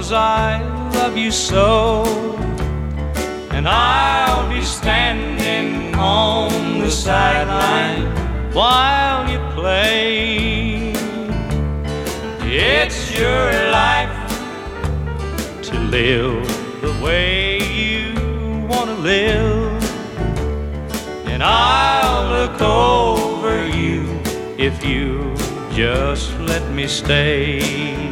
because I love you so. And I'll be standing on the sideline while you play. It's your life to live the way you want to live, and I'll look over you if you just let me stay.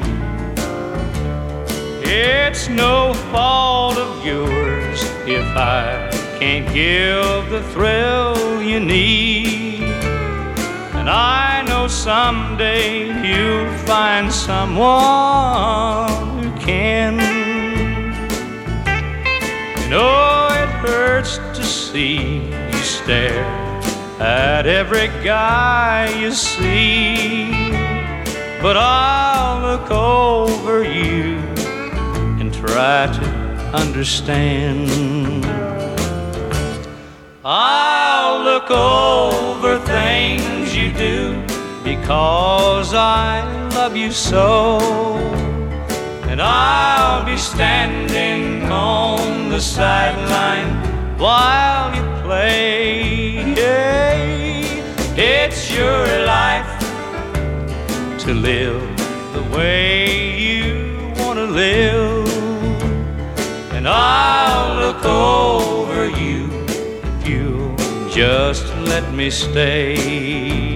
It's no fault of yours if I can't give the thrill you need, and I know someday you'll find someone who can. You know it hurts to see you stare at every guy you see, but I'll look over you and try to understand. I'll look over things you do because I love you so, and I'll be standing on the sideline while you play. It's your life to live the way you want to live, and I'll look over you if you'll just let me stay.